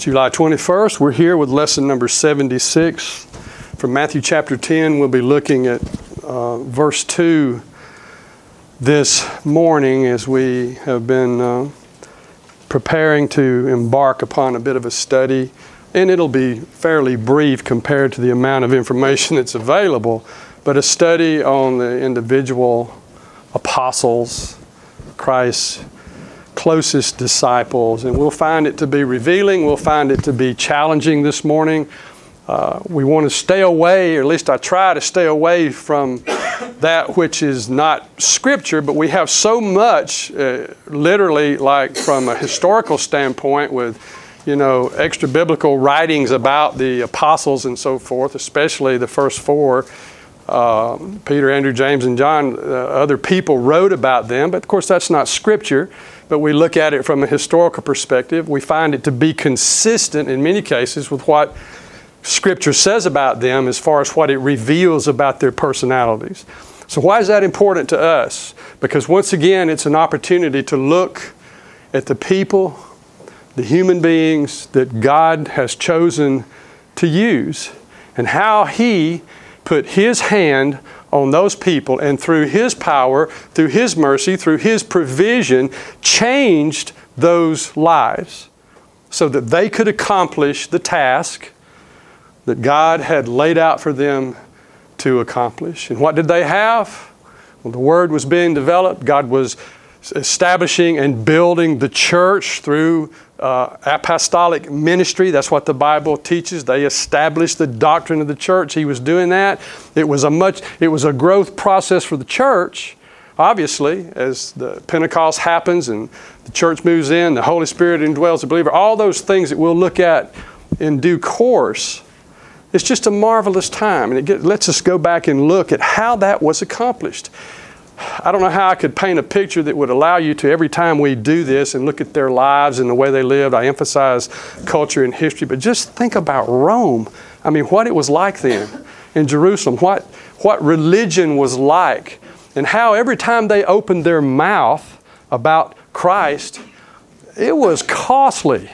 July 21st, we're here with lesson number 76 from Matthew chapter 10. We'll be looking at verse 2 this morning as we have been preparing to embark upon a bit of a study. And it'll be fairly brief compared to the amount of information that's available, but a study on the individual apostles, Christ's closest disciples, and we'll find it to be revealing. We'll find it to be challenging this morning. We want to stay away, or at least I try to stay away from that which is not Scripture, but we have so much, literally, like from a historical standpoint with, extra biblical writings about the apostles and so forth, especially the first four. Peter, Andrew, James, and John, other people wrote about them, but of course that's not Scripture. But we look at it from a historical perspective. We find it to be consistent in many cases with what Scripture says about them as far as what it reveals about their personalities. So why is that important to us? Because once again, it's an opportunity to look at the people, the human beings that God has chosen to use, and how He put His hand on those people, and through His power, through His mercy, through His provision, changed those lives so that they could accomplish the task that God had laid out for them to accomplish. And what did they have? Well, the Word was being developed. God was establishing and building the church through apostolic ministry. That's what the Bible teaches. They established the doctrine of the church. He was doing that. It was a growth process for the church. Obviously, as the Pentecost happens and the church moves in, the Holy Spirit indwells the believer, all those things that we'll look at in due course. It's just a marvelous time, and it lets us go back and look at how that was accomplished. I don't know how I could paint a picture that would allow you to, every time we do this and look at their lives and the way they lived, I emphasize culture and history, but just think about Rome. I mean, what it was like then in Jerusalem, what religion was like, and how every time they opened their mouth about Christ, it was costly.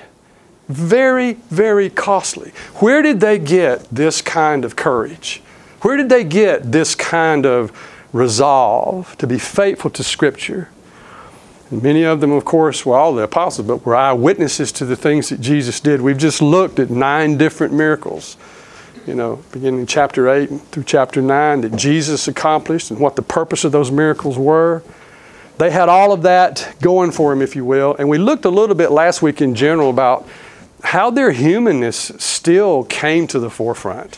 Very, very costly. Where did they get this kind of courage? Where did they get this kind of resolve to be faithful to Scripture? And many of them, of course, were all the apostles, but were eyewitnesses to the things that Jesus did. We've just looked at 9 different miracles, beginning in chapter 8 through chapter 9, that Jesus accomplished and what the purpose of those miracles were. They had all of that going for them, if you will. And we looked a little bit last week in general about how their humanness still came to the forefront.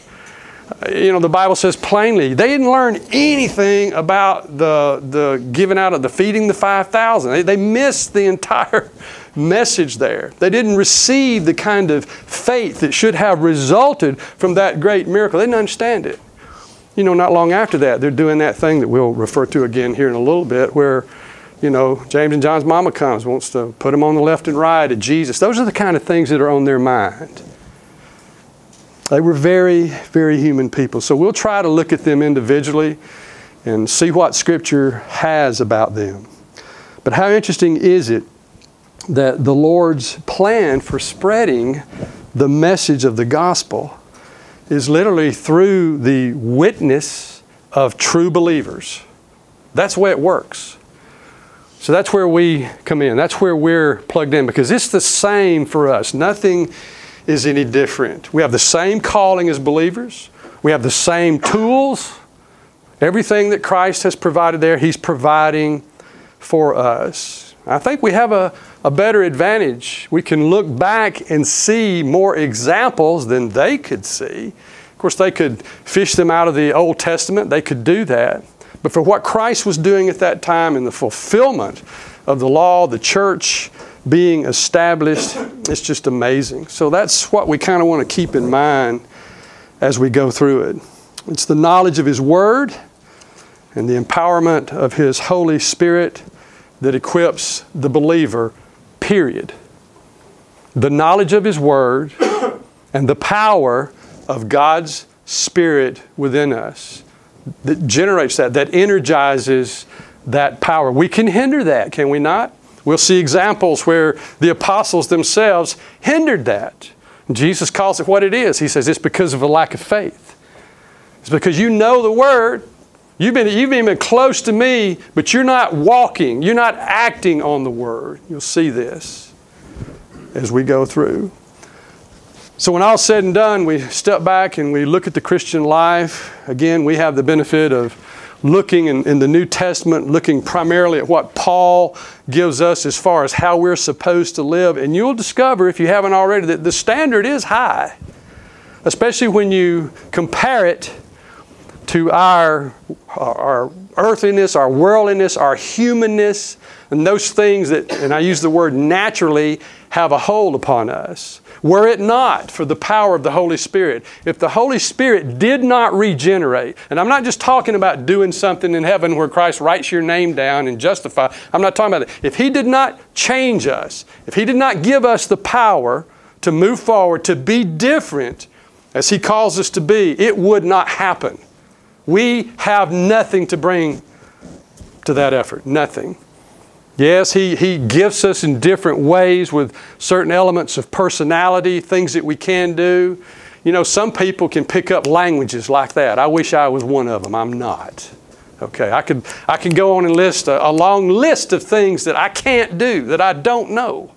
The Bible says plainly, they didn't learn anything about the giving out of the feeding the 5,000. They missed the entire message there. They didn't receive the kind of faith that should have resulted from that great miracle. They didn't understand it. Not long after that, they're doing that thing that we'll refer to again here in a little bit, where James and John's mama comes, wants to put them on the left and right of Jesus. Those are the kind of things that are on their mind. They were very, very human people. So we'll try to look at them individually and see what Scripture has about them. But how interesting is it that the Lord's plan for spreading the message of the gospel is literally through the witness of true believers. That's the way it works. So that's where we come in. That's where we're plugged in, because it's the same for us. Nothing is any different. We have the same calling as believers. We have the same tools. Everything that Christ has provided there, He's providing for us. I think we have a better advantage. We can look back and see more examples than they could see. Of course, they could fish them out of the Old Testament. They could do that. But for what Christ was doing at that time in the fulfillment of the law, the church being established, it's just amazing. So that's what we kind of want to keep in mind as we go through it. It's the knowledge of His Word and the empowerment of His Holy Spirit that equips the believer, period. The knowledge of His Word and the power of God's Spirit within us that generates that energizes that power. We can hinder that, can we not? We'll see examples where the apostles themselves hindered that. Jesus calls it what it is. He says it's because of a lack of faith. It's because you know the Word. You've been close to me, but you're not walking. You're not acting on the Word. You'll see this as we go through. So when all's said and done, we step back and we look at the Christian life. Again, we have the benefit of looking in the New Testament, looking primarily at what Paul gives us as far as how we're supposed to live. And you'll discover, if you haven't already, that the standard is high, especially when you compare it to our earthliness, our worldliness, our humanness, and those things that, and I use the word naturally, have a hold upon us. Were it not for the power of the Holy Spirit, if the Holy Spirit did not regenerate, and I'm not just talking about doing something in heaven where Christ writes your name down and justify, I'm not talking about that. If He did not change us, if He did not give us the power to move forward, to be different as He calls us to be, it would not happen. We have nothing to bring to that effort, nothing. Yes, He gifts us in different ways with certain elements of personality, things that we can do. You know, some people can pick up languages like that. I wish I was one of them. I'm not. Okay, I can go on and list a long list of things that I can't do, that I don't know.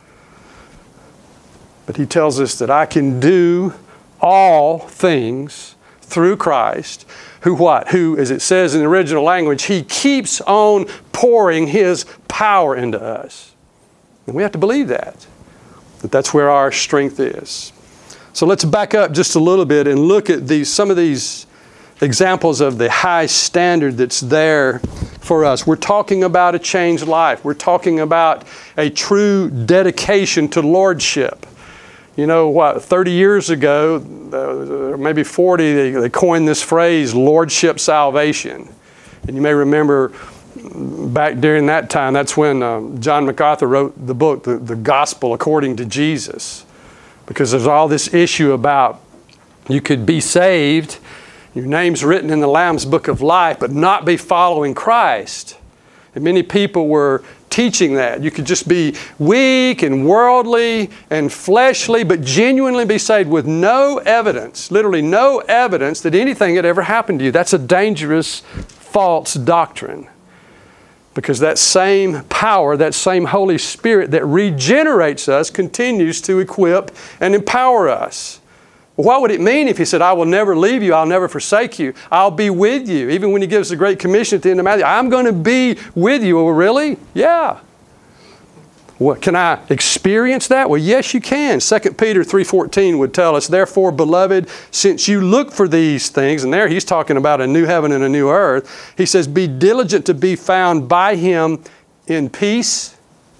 But He tells us that I can do all things through Christ, who what? Who, as it says in the original language, He keeps on pouring His power into us. And we have to believe that that's where our strength is. So let's back up just a little bit and look at some of these examples of the high standard that's there for us. We're talking about a changed life. We're talking about a true dedication to lordship. You know what, 30 years ago, maybe 40, they coined this phrase, lordship salvation. And you may remember back during that time, that's when John MacArthur wrote the book, The Gospel According to Jesus. Because there's all this issue about you could be saved, your name's written in the Lamb's Book of Life, but not be following Christ. And many people were teaching that. You could just be weak and worldly and fleshly, but genuinely be saved with no evidence, literally no evidence that anything had ever happened to you. That's a dangerous, false doctrine. Because that same power, that same Holy Spirit that regenerates us continues to equip and empower us. What would it mean if He said, I will never leave you, I'll never forsake you, I'll be with you? Even when He gives the Great Commission at the end of Matthew, I'm going to be with you. Well, really? Yeah. What, can I experience that? Well, yes, you can. 2 Peter 3:14 would tell us, therefore, beloved, since you look for these things, and there he's talking about a new heaven and a new earth, he says, be diligent to be found by Him in peace,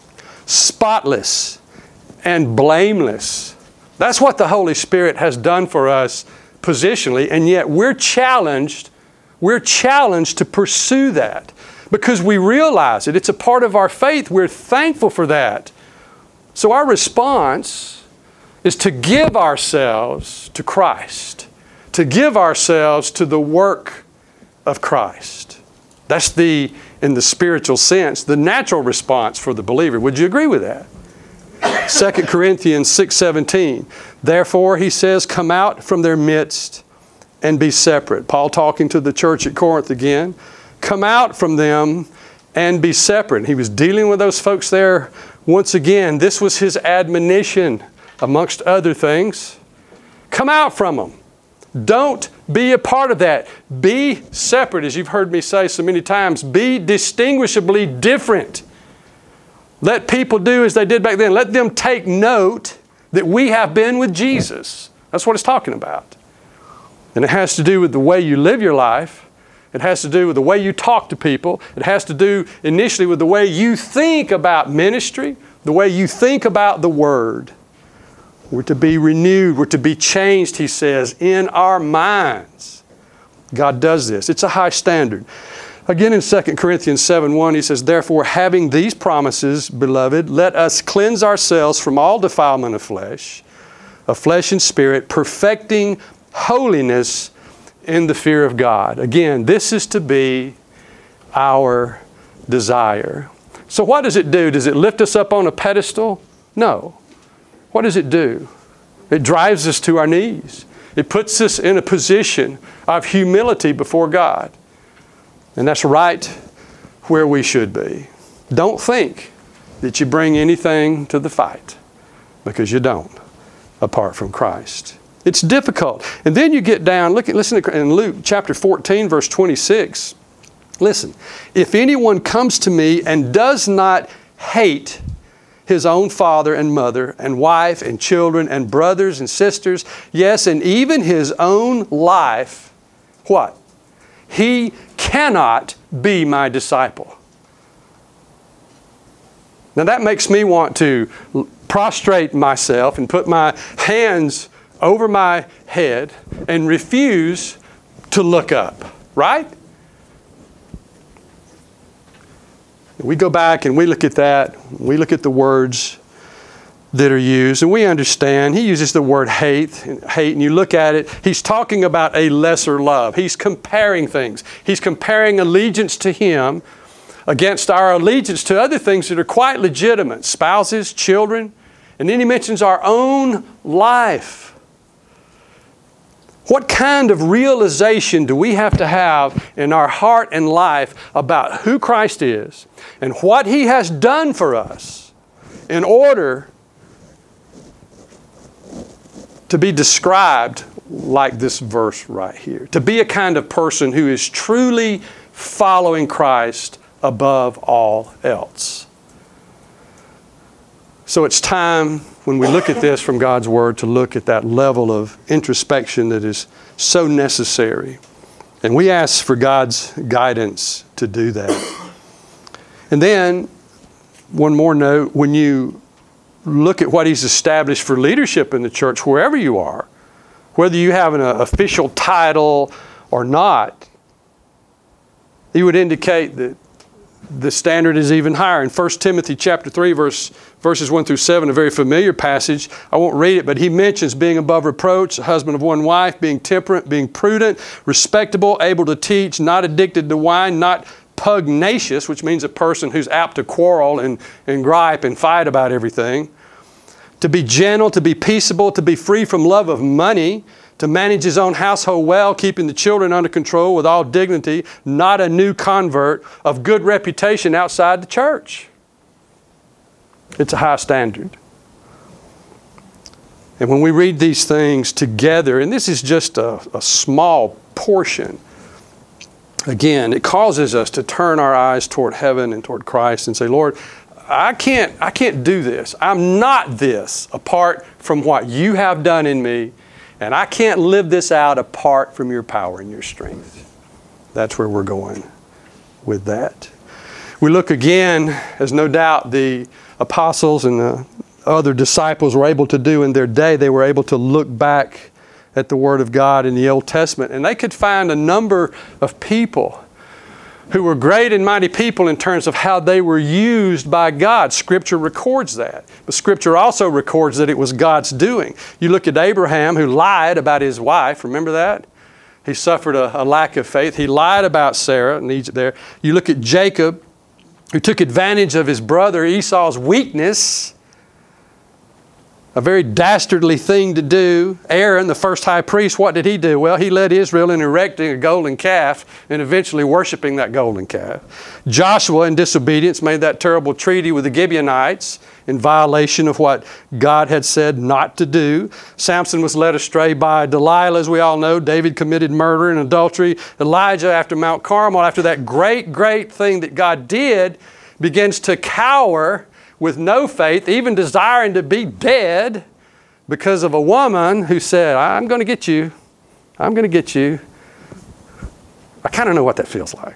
spotless, and blameless. That's what the Holy Spirit has done for us positionally, and yet we're challenged to pursue that because we realize it. It's a part of our faith. We're thankful for that. So our response is to give ourselves to Christ, to give ourselves to the work of Christ. That's in the spiritual sense, the natural response for the believer. Would you agree with that? 2 Corinthians 6:17. Therefore, he says, come out from their midst and be separate. Paul talking to the church at Corinth again. Come out from them and be separate. He was dealing with those folks there once again. This was his admonition, amongst other things. Come out from them. Don't be a part of that. Be separate, as you've heard me say so many times. Be distinguishably different. Let people do as they did back then. Let them take note that we have been with Jesus. That's what it's talking about. And it has to do with the way you live your life. It has to do with the way you talk to people. It has to do initially with the way you think about ministry, the way you think about the Word. We're to be renewed. We're to be changed, he says, in our minds. God does this. It's a high standard. Again, in 2 Corinthians 7:1, he says, therefore, having these promises, beloved, let us cleanse ourselves from all defilement of flesh and spirit, perfecting holiness in the fear of God. Again, this is to be our desire. So what does it do? Does it lift us up on a pedestal? No. What does it do? It drives us to our knees. It puts us in a position of humility before God. And that's right where we should be. Don't think that you bring anything to the fight, because you don't, apart from Christ. It's difficult. And then you get down, listen to in Luke chapter 14, verse 26. Listen, if anyone comes to me and does not hate his own father and mother and wife and children and brothers and sisters, yes, and even his own life, what? He cannot be my disciple. Now that makes me want to prostrate myself and put my hands over my head and refuse to look up, right? We go back and we look at that. We look at the words that are used, and we understand. He uses the word hate, and you look at it, he's talking about a lesser love. He's comparing things. He's comparing allegiance to Him against our allegiance to other things that are quite legitimate, spouses, children, and then he mentions our own life. What kind of realization do we have to have in our heart and life about who Christ is and what He has done for us in order to be described like this verse right here? To be a kind of person who is truly following Christ above all else. So it's time, when we look at this from God's Word, to look at that level of introspection that is so necessary. And we ask for God's guidance to do that. And then, one more note, when you look at what He's established for leadership in the church, wherever you are, whether you have an official title or not, He would indicate that the standard is even higher. In 1 Timothy chapter 3, verses 1 through 7, a very familiar passage. I won't read it, but he mentions being above reproach, a husband of one wife, being temperate, being prudent, respectable, able to teach, not addicted to wine, not pugnacious, which means a person who's apt to quarrel and gripe and fight about everything. To be gentle, to be peaceable, to be free from love of money, to manage his own household well, keeping the children under control with all dignity, not a new convert, of good reputation outside the church. It's a high standard. And when we read these things together, and this is just a small portion, again, it causes us to turn our eyes toward heaven and toward Christ and say, Lord, I can't do this. I'm not this apart from what You have done in me. And I can't live this out apart from Your power and Your strength. That's where we're going with that. We look again, as no doubt the apostles and the other disciples were able to do in their day. They were able to look back at the Word of God in the Old Testament, and they could find a number of people who were great and mighty people in terms of how they were used by God. Scripture records that. But Scripture also records that it was God's doing. You look at Abraham, who lied about his wife. Remember that? He suffered a lack of faith. He lied about Sarah in Egypt there. You look at Jacob, who took advantage of his brother Esau's weakness. A very dastardly thing to do. Aaron, the first high priest, what did he do? Well, he led Israel in erecting a golden calf and eventually worshiping that golden calf. Joshua, in disobedience, made that terrible treaty with the Gibeonites in violation of what God had said not to do. Samson was led astray by Delilah, as we all know. David committed murder and adultery. Elijah, after Mount Carmel, after that great thing that God did, begins to cower with no faith, even desiring to be dead because of a woman who said, I'm going to get you. I'm going to get you. I kind of know what that feels like.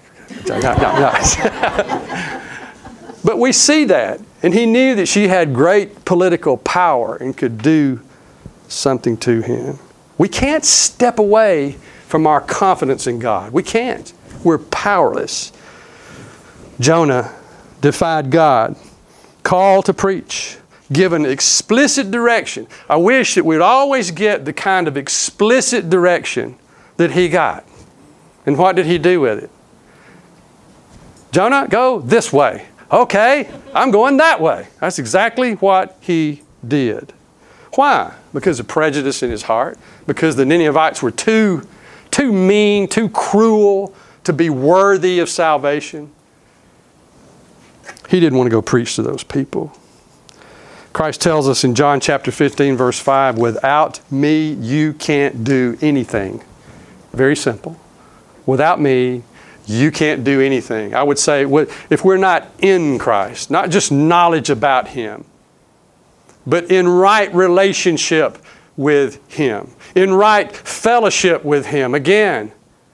But we see that. And he knew that she had great political power and could do something to him. We can't step away from our confidence in God. We can't. We're powerless. Jonah defied God. Call to preach, given explicit direction. I wish that we'd always get the kind of explicit direction that he got. And what did he do with it? Jonah, go this way. Okay, I'm going that way. That's exactly what he did. Why? Because of prejudice in his heart. Because the Ninevites were too mean, too cruel to be worthy of salvation. He didn't want to go preach to those people. Christ tells us in John chapter 15, verse 5, without me, you can't do anything. Very simple. Without me, you can't do anything. I would say, if we're not in Christ, not just knowledge about Him, but in right relationship with Him, in right fellowship with Him. Again,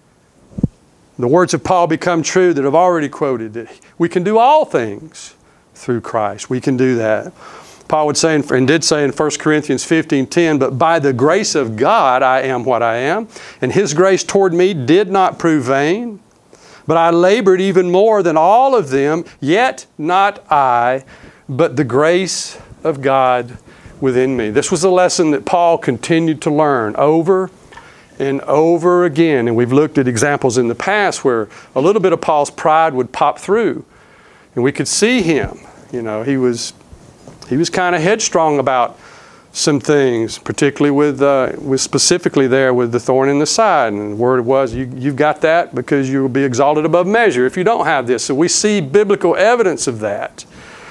the words of Paul become true that I've already quoted, that we can do all things through Christ. We can do that. Paul would say, and did say in 1 Corinthians 15:10, but by the grace of God I am what I am, and His grace toward me did not prove vain, but I labored even more than all of them, yet not I, but the grace of God within me. This was a lesson that Paul continued to learn over and over again. And we've looked at examples in the past where a little bit of Paul's pride would pop through. And we could see him. You know, he was kind of headstrong about some things, particularly with specifically there with the thorn in the side. And the word was, you've got that because you will be exalted above measure if you don't have this. So we see biblical evidence of that.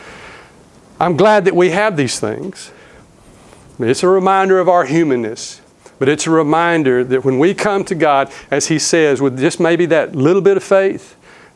I'm glad that we have these things. It's a reminder of our humanness. But it's a reminder that when we come to God, as He says, with just maybe that little bit of faith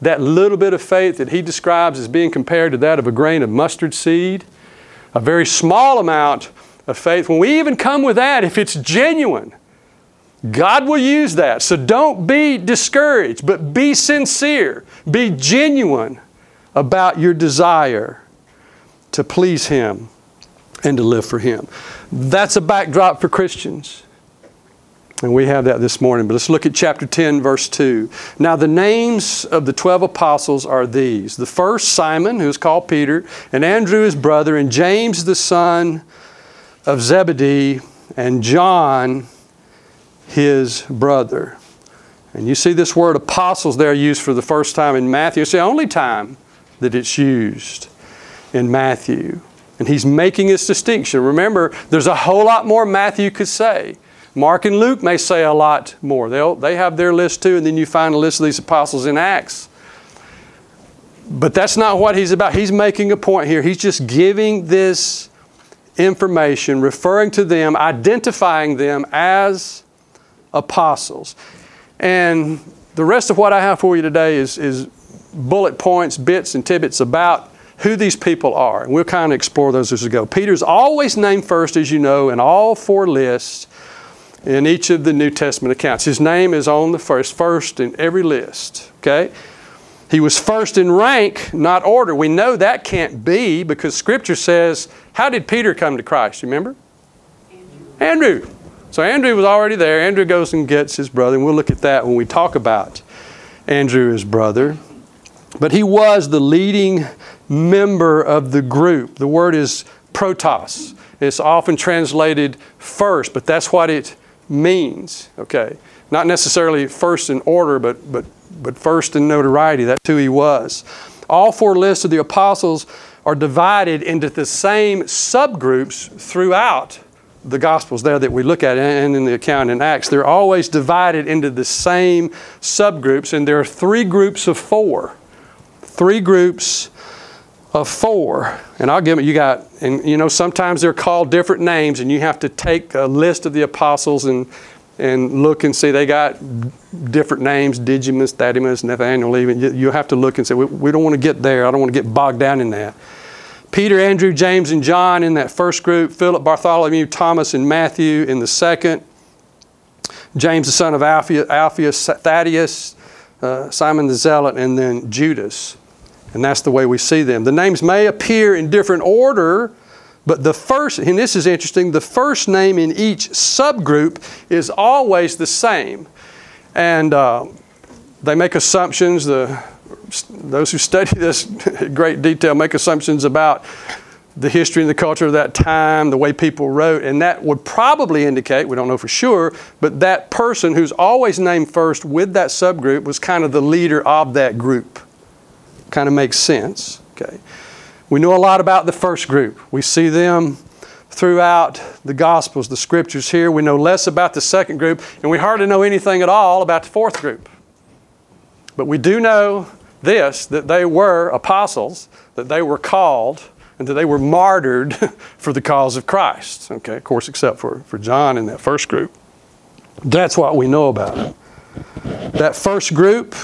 that He describes as being compared to that of a grain of mustard seed, a very small amount of faith, when we even come with that, if it's genuine, God will use that. So don't be discouraged, but be sincere. Be genuine about your desire to please Him and to live for Him. That's a backdrop for Christians. And we have that this morning. But let's look at chapter 10, verse 2. Now the names of the 12 apostles are these. The first, Simon, who is called Peter, and Andrew his brother, and James the son of Zebedee, and John his brother. And you see this word apostles there used for the first time in Matthew. It's the only time that it's used in Matthew. And he's making this distinction. Remember, there's a whole lot more Matthew could say. Mark and Luke may say a lot more. They have their list too, and then you find a list of these apostles in Acts. But that's not what he's about. He's making a point here. He's just giving this information, referring to them, identifying them as apostles. And the rest of what I have for you today is bullet points, bits and tidbits about who these people are. And we'll kind of explore those as we go. Peter's always named first, as you know, in all four lists in each of the New Testament accounts. His name is on the first in every list. Okay? He was first in rank, not order. We know that can't be because Scripture says, how did Peter come to Christ? You remember? Andrew. So Andrew was already there. Andrew goes and gets his brother, and we'll look at that when we talk about Andrew, his brother. But he was the leading member of the group. The word is protos. It's often translated first, but that's what it means. Okay, not necessarily first in order, but first in notoriety. That's who he was. All four lists of the apostles are divided into the same subgroups throughout the Gospels there that we look at, and in the account in Acts. They're always divided into the same subgroups, and there are three groups of four. Three groups of four. And I'll give it, you got, and you know, sometimes they're called different names, and you have to take a list of the apostles and look and see they got different names, Didymus, Thaddeus, Nathanael, even. You have to look and say, we don't want to get there. I don't want to get bogged down in that. Peter, Andrew, James, and John in that first group. Philip, Bartholomew, Thomas, and Matthew in the second. James, the son of Alphaeus, Thaddeus, Simon the Zealot, and then Judas. And that's the way we see them. The names may appear in different order, but the first, and this is interesting, the first name in each subgroup is always the same. And they make assumptions, those who study this in great detail make assumptions about the history and the culture of that time, the way people wrote, and that would probably indicate, we don't know for sure, but that person who's always named first with that subgroup was kind of the leader of that group. Kind of makes sense. Okay. We know a lot about the first group. We see them throughout the Gospels, the Scriptures here. We know less about the second group, and we hardly know anything at all about the fourth group. But we do know this, that they were apostles, that they were called, and that they were martyred for the cause of Christ. Okay, of course, except for John in that first group. That's what we know about it. That first group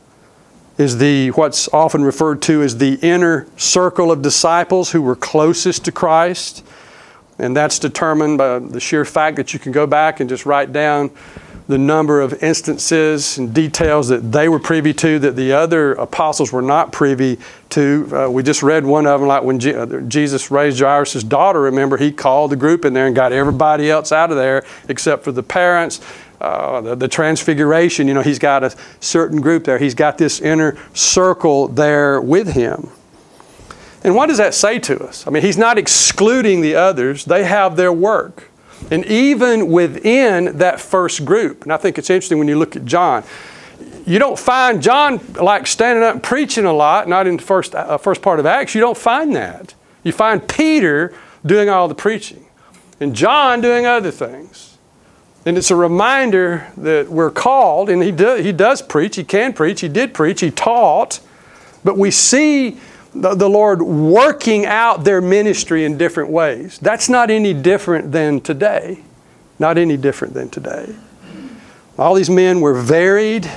is what's often referred to as the inner circle of disciples who were closest to Christ. And that's determined by the sheer fact that you can go back and just write down the number of instances and details that they were privy to that the other apostles were not privy to. We just read one of them, like when Jesus raised Jairus' daughter. Remember, he called the group in there and got everybody else out of there except for the parents. The transfiguration, he's got a certain group there. He's got this inner circle there with him. And what does that say to us? I mean, he's not excluding the others. They have their work. And even within that first group, and I think it's interesting when you look at John, you don't find John like standing up and preaching a lot, not in the first part of Acts. You don't find that. You find Peter doing all the preaching and John doing other things. And it's a reminder that we're called, and he does preach, he can preach, he did preach, he taught, but we see the Lord working out their ministry in different ways. That's not any different than today. Not any different than today. All these men were varied,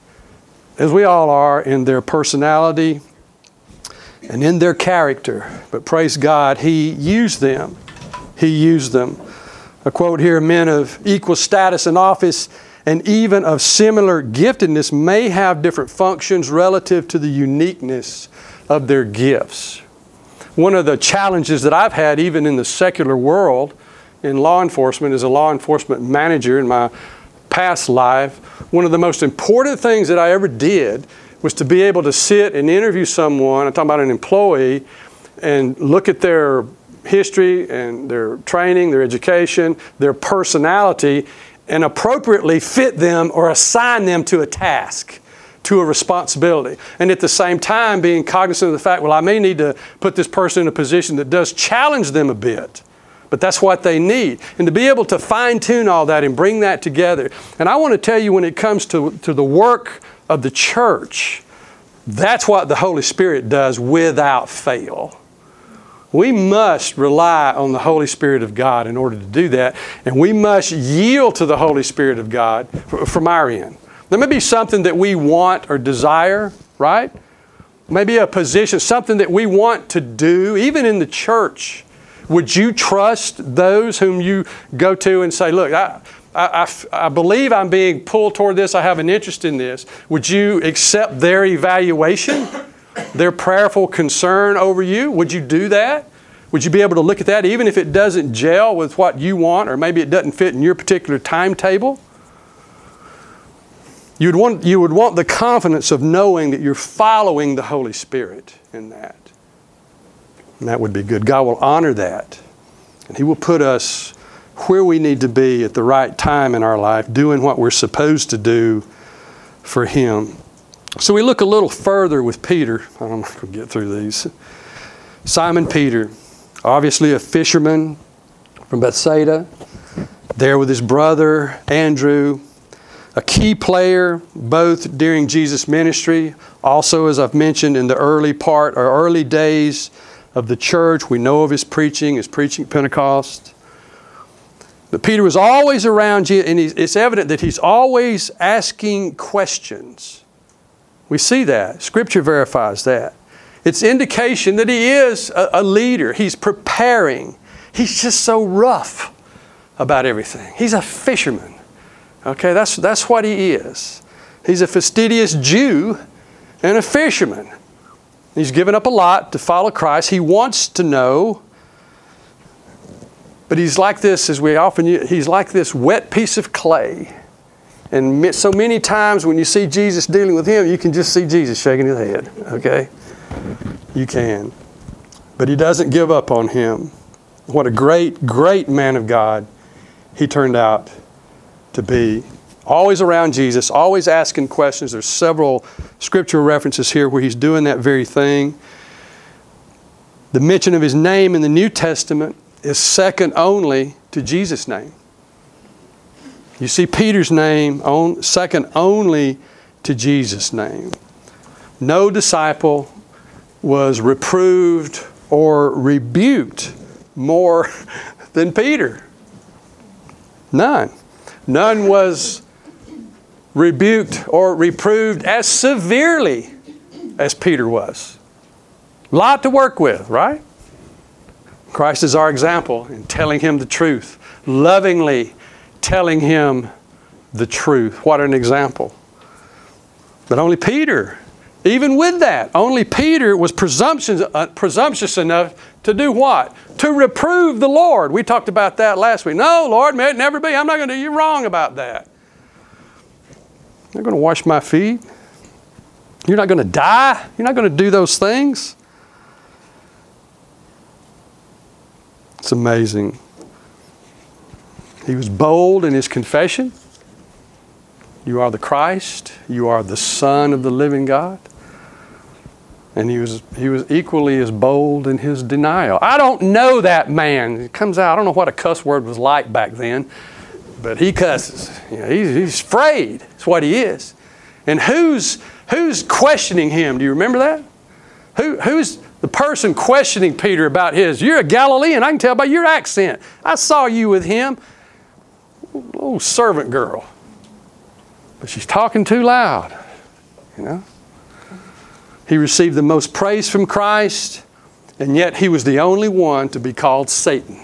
as we all are, in their personality and in their character. But praise God, He used them. He used them. A quote here, men of equal status and office and even of similar giftedness may have different functions relative to the uniqueness of their gifts. One of the challenges that I've had even in the secular world in law enforcement as a law enforcement manager in my past life, one of the most important things that I ever did was to be able to sit and interview someone, I'm talking about an employee, and look at their history and their training, their education, their personality, and appropriately fit them or assign them to a task, to a responsibility. And at the same time being cognizant of the fact, well, I may need to put this person in a position that does challenge them a bit, but that's what they need. And to be able to fine-tune all that and bring that together. And I want to tell you, when it comes to the work of the church, that's what the Holy Spirit does without fail. We must rely on the Holy Spirit of God in order to do that. And we must yield to the Holy Spirit of God from our end. There may be something that we want or desire, right? Maybe a position, something that we want to do, even in the church. Would you trust those whom you go to and say, look, I believe I'm being pulled toward this, I have an interest in this. Would you accept their evaluation, their prayerful concern over you? Would you do that? Would you be able to look at that even if it doesn't gel with what you want, or maybe it doesn't fit in your particular timetable? You would want the confidence of knowing that you're following the Holy Spirit in that. And that would be good. God will honor that. And He will put us where we need to be at the right time in our life, doing what we're supposed to do for Him. So we look a little further with Peter. I'm not going to get through these. Simon Peter, obviously a fisherman from Bethsaida, there with his brother Andrew, a key player both during Jesus' ministry, also, as I've mentioned, in the early days of the church. We know of his preaching at Pentecost. But Peter was always around Jesus, and it's evident that he's always asking questions. We see that. Scripture verifies that. It's indication that he is a leader. He's preparing. He's just so rough about everything. He's a fisherman. Okay, that's what he is. He's a fastidious Jew and a fisherman. He's given up a lot to follow Christ. He wants to know, but he's like this, he's like this wet piece of clay. And so many times when you see Jesus dealing with him, you can just see Jesus shaking his head, okay? You can. But he doesn't give up on him. What a great, great man of God he turned out to be. Always around Jesus, always asking questions. There's several scriptural references here where he's doing that very thing. The mention of his name in the New Testament is second only to Jesus' name. You see Peter's name second only to Jesus' name. No disciple was reproved or rebuked more than Peter. None. None was rebuked or reproved as severely as Peter was. A lot to work with, right? Christ is our example in telling him the truth, lovingly telling him the truth. What an example. But only Peter, even with that, only Peter was presumptuous enough to do what? To reprove the Lord. We talked about that last week. No, Lord, may it never be. I'm not going to do you wrong about that. You're not going to wash my feet. You're not going to die. You're not going to do those things. It's amazing. He was bold in his confession. You are the Christ. You are the Son of the living God. And he was equally as bold in his denial. I don't know that man. It comes out, I don't know what a cuss word was like back then, but he cusses. You know, he's afraid. That's what he is. And who's questioning him? Do you remember that? Who's the person questioning Peter about you're a Galilean, I can tell by your accent. I saw you with him. Little servant girl. But she's talking too loud, you know. He received the most praise from Christ, and yet he was the only one to be called Satan.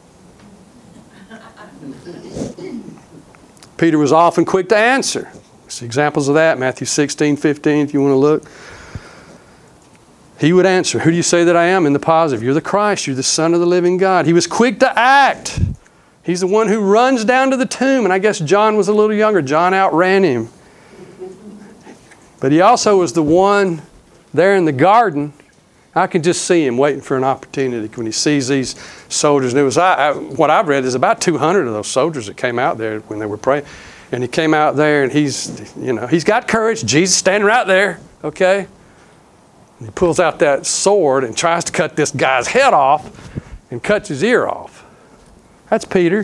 Peter was often quick to answer. See examples of that, Matthew 16:15, if you want to look. He would answer, who do you say that I am? In the positive, you're the Christ, you're the Son of the living God. He was quick to act. He's the one who runs down to the tomb. And I guess John was a little younger. John outran him. But he also was the one there in the garden. I can just see him waiting for an opportunity when he sees these soldiers. And it was what I've read is about 200 of those soldiers that came out there when they were praying. And he came out there and he's got courage. Jesus standing right there, okay? And he pulls out that sword and tries to cut this guy's head off and cuts his ear off. That's Peter.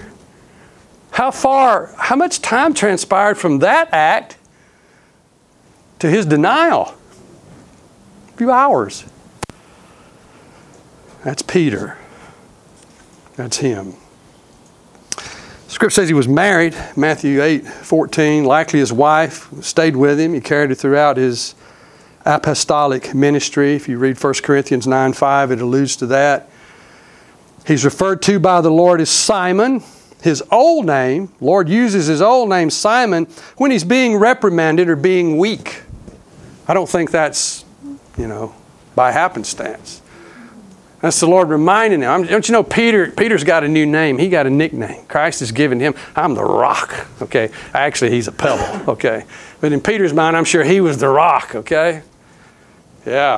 How much time transpired from that act to his denial? A few hours. That's Peter. That's him. Scripture says he was married, Matthew 8:14. Likely his wife stayed with him. He carried her throughout his apostolic ministry. If you read 1 Corinthians 9:5, it alludes to that. He's referred to by the Lord as Simon. His old name, Lord uses his old name, Simon, when he's being reprimanded or being weak. I don't think that's, by happenstance. That's the Lord reminding him. Don't you know Peter's got a new name. He got a nickname. Christ has given him, I'm the rock. Okay. Actually, he's a pebble. Okay. But in Peter's mind, I'm sure he was the rock. Okay. Yeah.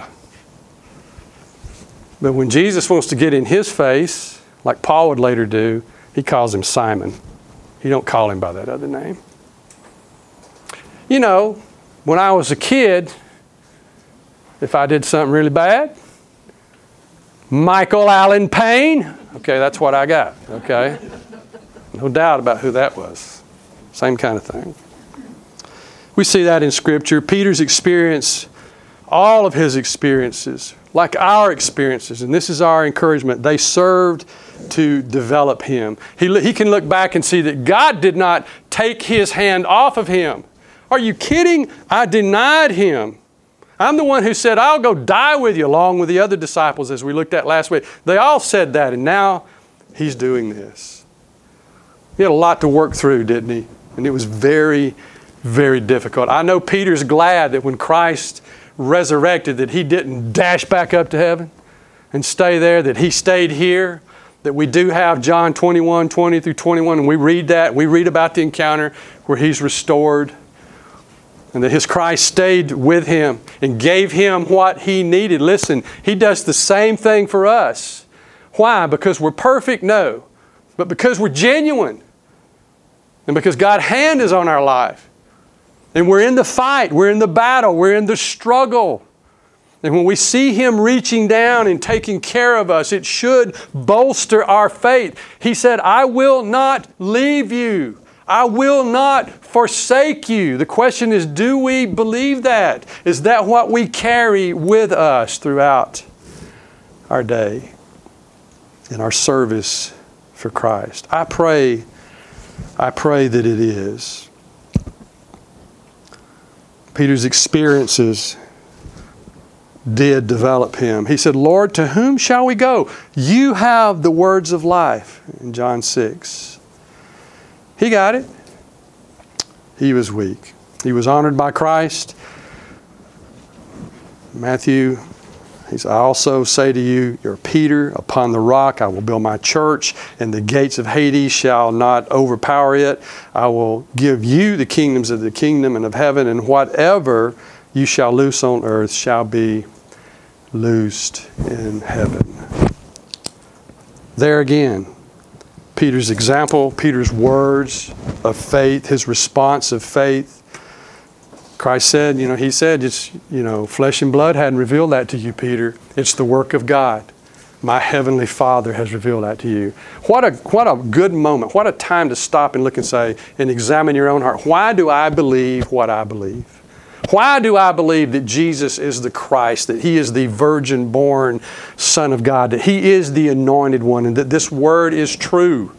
But when Jesus wants to get in his face, like Paul would later do, he calls him Simon. He don't call him by that other name. When I was a kid, if I did something really bad, Michael Allen Payne, okay, that's what I got, okay? No doubt about who that was. Same kind of thing. We see that in Scripture. Peter's experience, all of his experiences, like our experiences, and this is our encouragement, they served to develop him. He can look back and see that God did not take his hand off of him. Are you kidding? I denied him. I'm the one who said, I'll go die with you, along with the other disciples as we looked at last week. They all said that, and now he's doing this. He had a lot to work through, didn't he? And it was very, very difficult. I know Peter's glad that when Christ resurrected that he didn't dash back up to heaven and stay there, that he stayed here, that we do have John 21:20 through 21, and we read that. We read about the encounter where he's restored, and that his Christ stayed with him and gave him what he needed. Listen, he does the same thing for us. Why? Because we're perfect? No. But because we're genuine. And because God's hand is on our life. And we're in the fight. We're in the battle. We're in the struggle. And when we see Him reaching down and taking care of us, it should bolster our faith. He said, I will not leave you. I will not forsake you. The question is, do we believe that? Is that what we carry with us throughout our day in our service for Christ? I pray that it is. Peter's experiences did develop him. He said, Lord, to whom shall we go? You have the words of life, in John 6. He got it. He was weak. He was honored by Christ. Matthew, he said, I also say to you, you're Peter, upon the rock I will build my church, and the gates of Hades shall not overpower it. I will give you the kingdoms of the kingdom and of heaven, and whatever you shall loose on earth shall be loosed in heaven. There again, Peter's example, Peter's words of faith, his response of faith. Christ said, He said, it's, flesh and blood hadn't revealed that to you, Peter. It's the work of God. My heavenly Father has revealed that to you. What a good moment. What a time to stop and look and say, and examine your own heart. Why do I believe what I believe? Why do I believe that Jesus is the Christ, that He is the virgin-born Son of God, that He is the anointed one, and that this Word is true?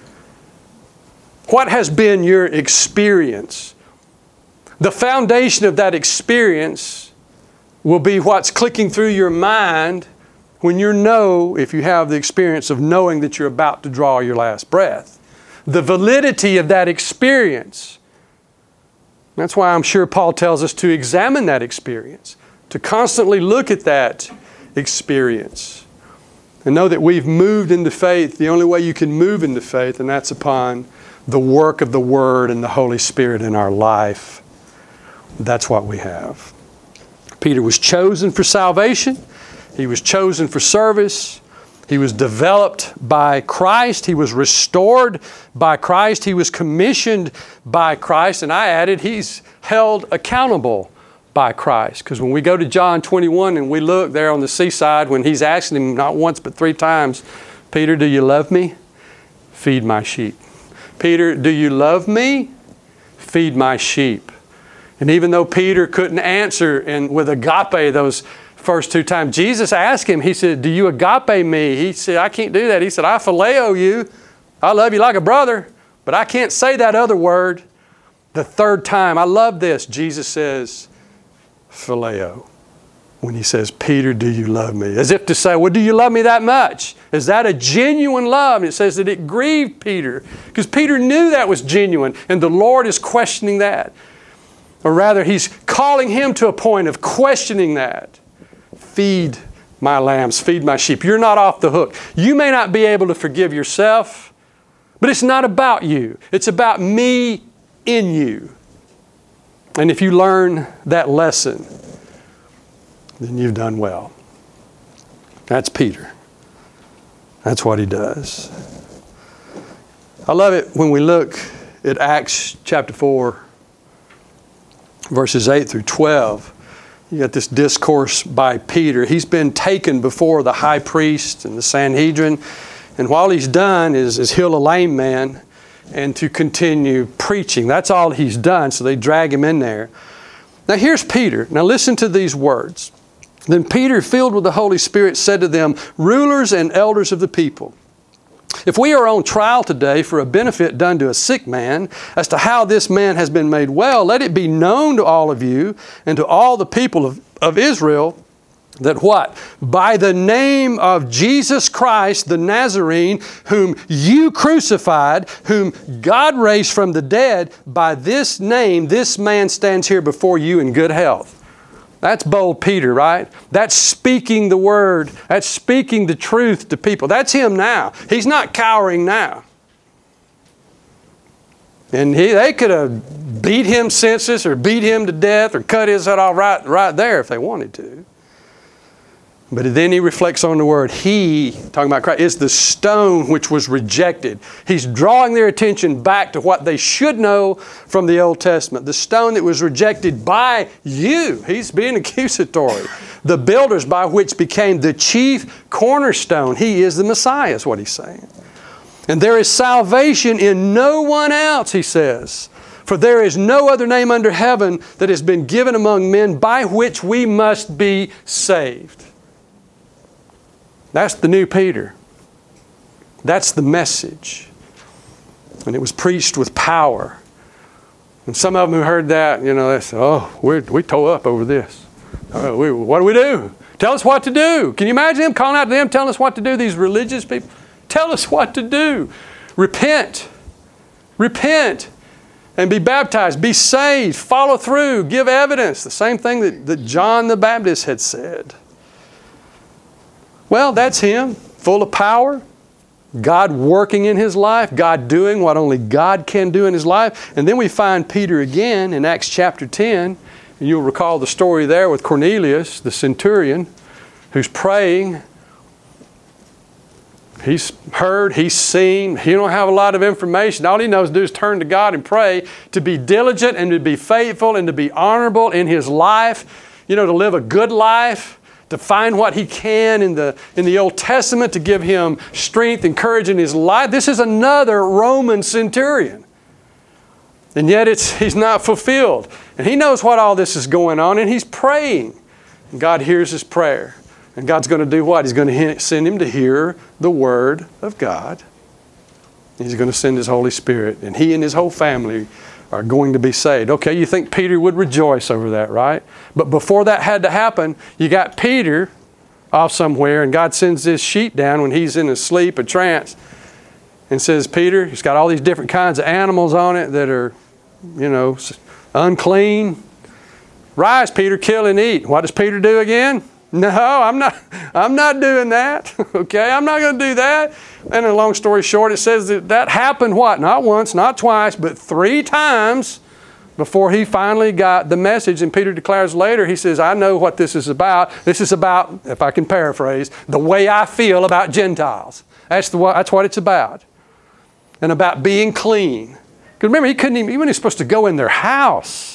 What has been your experience? The foundation of that experience will be what's clicking through your mind when if you have the experience of knowing that you're about to draw your last breath. The validity of that experience. That's why I'm sure Paul tells us to examine that experience, to constantly look at that experience, and know that we've moved into faith the only way you can move into faith, and that's upon the work of the Word and the Holy Spirit in our life. That's what we have. Peter was chosen for salvation. He was chosen for service. He was developed by Christ. He was restored by Christ. He was commissioned by Christ. And I added, He's held accountable by Christ. Because when we go to John 21 and we look there on the seaside when He's asking him not once but 3 times, Peter, do you love me? Feed my sheep. Peter, do you love me? Feed my sheep. And even though Peter couldn't answer with agape those first 2 times, Jesus asked him, He said, do you agape me? He said, I can't do that. He said, I phileo you. I love you like a brother, but I can't say that other word. The 3rd time, I love this. Jesus says, phileo. When He says, Peter, do you love me? As if to say, well, do you love me that much? Is that a genuine love? And it says that it grieved Peter because Peter knew that was genuine, and the Lord is questioning that. Or rather, He's calling him to a point of questioning that. Feed my lambs, feed my sheep. You're not off the hook. You may not be able to forgive yourself, but it's not about you. It's about me in you. And if you learn that lesson, then you've done well. That's Peter. That's what he does. I love it when we look at Acts chapter 4, verses 8 through 12. You got this discourse by Peter. He's been taken before the high priest and the Sanhedrin. And while he's done is heal a lame man and to continue preaching. That's all he's done, so they drag him in there. Now here's Peter. Now listen to these words. Then Peter, filled with the Holy Spirit, said to them, rulers and elders of the people, if we are on trial today for a benefit done to a sick man, as to how this man has been made well, let it be known to all of you and to all the people of Israel that what? By the name of Jesus Christ the Nazarene, whom you crucified, whom God raised from the dead, by this name this man stands here before you in good health. That's bold Peter, right? That's speaking the word. That's speaking the truth to people. That's him now. He's not cowering now. And they could have beat him senseless or beat him to death or cut his head off right there if they wanted to. But then he reflects on the word. He, talking about Christ, is the stone which was rejected. He's drawing their attention back to what they should know from the Old Testament. The stone that was rejected by you. He's being accusatory. The builders by which became the chief cornerstone. He is the Messiah, is what he's saying. And there is salvation in no one else, he says. For there is no other name under heaven that has been given among men by which we must be saved. That's the new Peter. That's the message. And it was preached with power. And some of them who heard that, they said, oh, we tore up over this. What do we do? Tell us what to do. Can you imagine him calling out to them, telling us what to do, these religious people? Tell us what to do. Repent. Repent. And be baptized. Be saved. Follow through. Give evidence. The same thing that John the Baptist had said. Well, that's him, full of power, God working in his life, God doing what only God can do in his life. And then we find Peter again in Acts chapter 10. And you'll recall the story there with Cornelius, the centurion, who's praying. He's heard, he's seen. He don't have a lot of information. All he knows to do is turn to God and pray, to be diligent and to be faithful and to be honorable in his life, to live a good life. To find what he can in the Old Testament to give him strength and courage in his life. This is another Roman centurion. And yet he's not fulfilled. And he knows what all this is going on, and he's praying. And God hears his prayer. And God's going to do what? He's going to send him to hear the Word of God. He's going to send His Holy Spirit. And he and his whole family are going to be saved. Okay, you think Peter would rejoice over that, right? But before that had to happen, you got Peter off somewhere, and God sends this sheet down when he's in a sleep, a trance, and says, Peter, it's got all these different kinds of animals on it that are, unclean. Rise, Peter, kill and eat. What does Peter do again? No, I'm not doing that. Okay, I'm not going to do that. And in a long story short, it says that happened what? Not once, not twice, but 3 times before he finally got the message. And Peter declares later, he says, I know what this is about. This is about, if I can paraphrase, the way I feel about Gentiles. That's what it's about. And about being clean. Because remember, he couldn't even he's supposed to go in their house.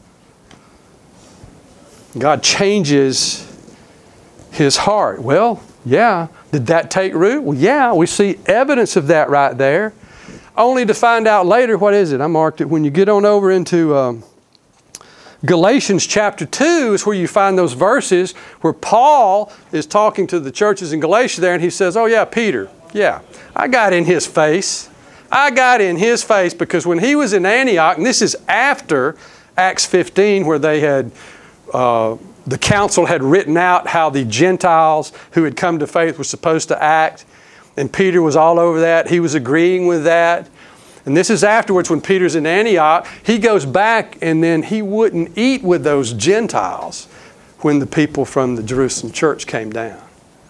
God changes his heart. Well, yeah. Did that take root? Well, yeah. We see evidence of that right there. Only to find out later, what is it? I marked it. When you get on over into Galatians chapter 2 is where you find those verses where Paul is talking to the churches in Galatia there, and he says, oh yeah, Peter, yeah, I got in his face. I got in his face because when he was in Antioch, and this is after Acts 15 where they had the council had written out how the Gentiles who had come to faith were supposed to act. And Peter was all over that. He was agreeing with that. And this is afterwards when Peter's in Antioch. He goes back and then he wouldn't eat with those Gentiles when the people from the Jerusalem church came down.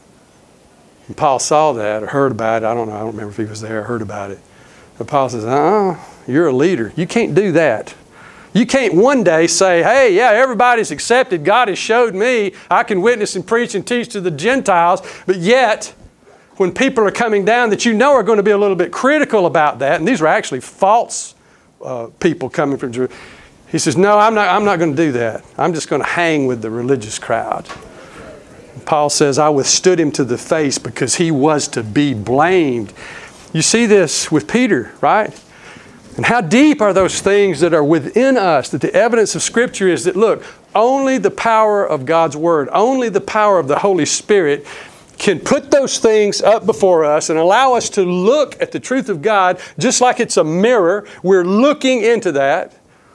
And Paul saw that or heard about it. I don't remember if he was there or heard about it. But Paul says, you're a leader. You can't do that. You can't one day say, hey, yeah, everybody's accepted. God has showed me I can witness and preach and teach to the Gentiles. But yet, when people are coming down that are going to be a little bit critical about that, and these are actually false people coming from Jerusalem, he says, no, I'm not going to do that. I'm just going to hang with the religious crowd. And Paul says, I withstood him to the face because he was to be blamed. You see this with Peter, right? And how deep are those things that are within us, that the evidence of Scripture is that, look, only the power of God's Word, only the power of the Holy Spirit can put those things up before us and allow us to look at the truth of God just like it's a mirror. We're looking into that.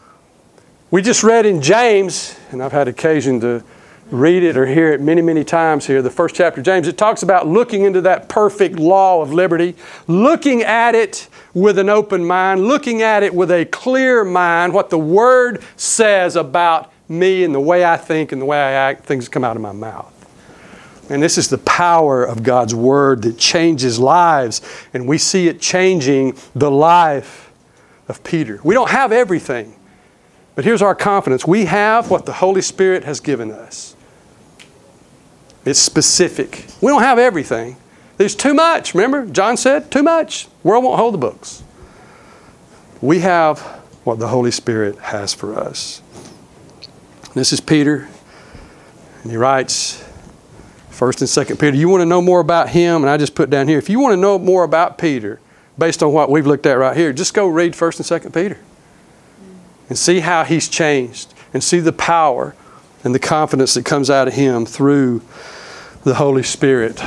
We just read in James, and I've had occasion to read it or hear it many, many times here, the first chapter of James. It talks about looking into that perfect law of liberty, looking at it with an open mind, looking at it with a clear mind, what the Word says about me and the way I think and the way I act, things come out of my mouth. And this is the power of God's Word that changes lives, and we see it changing the life of Peter. We don't have everything, but here's our confidence. We have what the Holy Spirit has given us. It's specific. We don't have everything. There's too much. Remember, John said, too much. World won't hold the books. We have what the Holy Spirit has for us. This is Peter, and he writes, 1st and 2nd Peter. You want to know more about him? And I just put down here, if you want to know more about Peter, based on what we've looked at right here, just go read 1st and 2nd Peter. And see how he's changed. And see the power and the confidence that comes out of him through the Holy Spirit.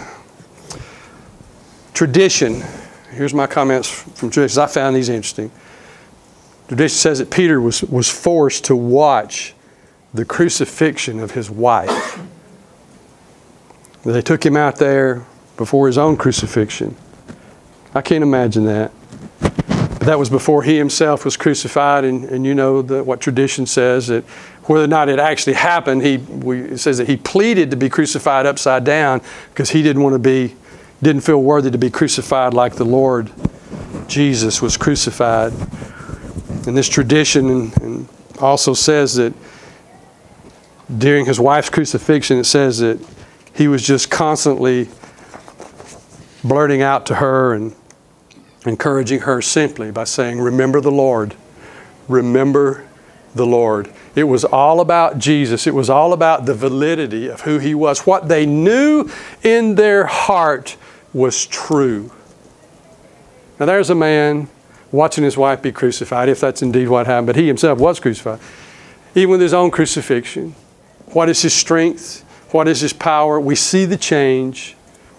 Tradition. Here's my comments from tradition. I found these interesting. Tradition says that Peter was forced to watch the crucifixion of his wife. They took him out there before his own crucifixion. I can't imagine that. But that was before he himself was crucified, and you know what tradition says, that whether or not it actually happened, it says that he pleaded to be crucified upside down because he didn't feel worthy to be crucified like the Lord Jesus was crucified. And this tradition and also says that during his wife's crucifixion, it says that he was just constantly blurting out to her and encouraging her simply by saying, remember the Lord. Remember the Lord. It was all about Jesus. It was all about the validity of who he was. What they knew in their heart was true. Now there's a man watching his wife be crucified, if that's indeed what happened, but he himself was crucified. Even with his own crucifixion. What is his strength? What is his power? We see the change.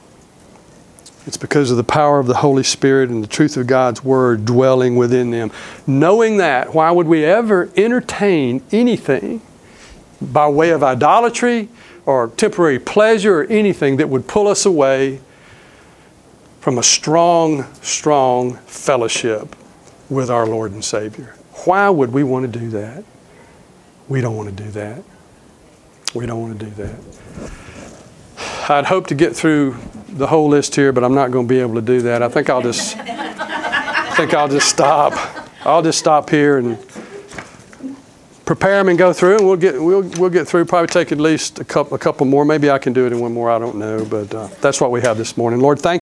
It's because of the power of the Holy Spirit and the truth of God's Word dwelling within them. Knowing that, why would we ever entertain anything by way of idolatry or temporary pleasure or anything that would pull us away from a strong, strong fellowship with our Lord and Savior? Why would we want to do that? We don't want to do that. We don't want to do that. I'd hope to get through the whole list here, but I'm not going to be able to do that. I think I'll just stop. I'll just stop here and prepare them and go through, and we'll get through. Probably take at least a couple more. Maybe I can do it in one more. I don't know, but that's what we have this morning. Lord, thank you.